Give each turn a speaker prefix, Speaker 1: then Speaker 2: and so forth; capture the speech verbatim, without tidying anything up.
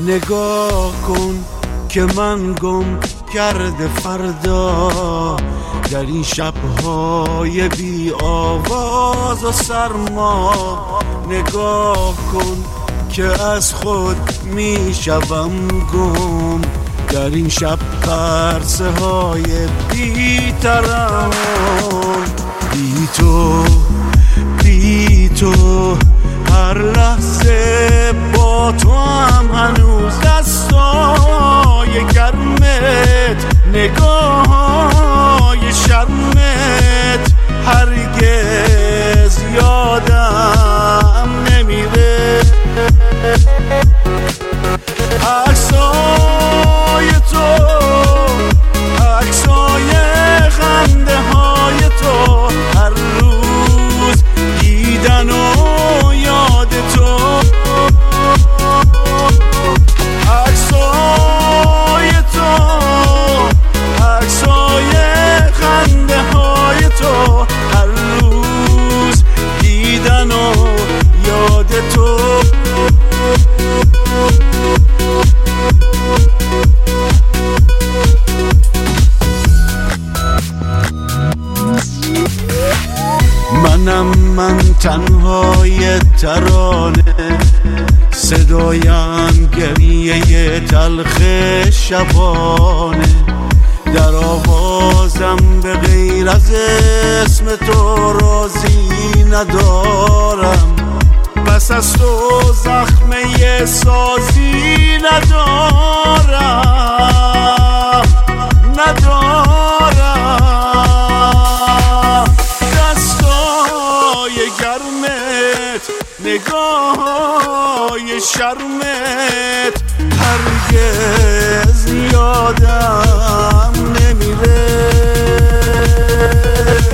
Speaker 1: نگاه کن که من گم کرده فردا در این شب‌های بی آواز و سرما. نگاه کن که از خود می شوم گم در این شب پرسه های بی ترام. بی تو بی تو هر لحظه با تو هم هنوز دستای گرمت نگاه شرمت هرگز یادم نمیره. عکسای تو عکسای خنده های تو هر روز دیدن و یاد تو. عکسای تو عکسای خنده های تو هر روز دیدن و یاد تو. منم من تنهای ترانه صدایم گریه تلخ شبانه در آوازم به غیر از اسم تو رازی ندارم پس از تو زخمه سازی ندارم ندارم. دستای گرمت نگاه شرمت هرگز یادم نمیره.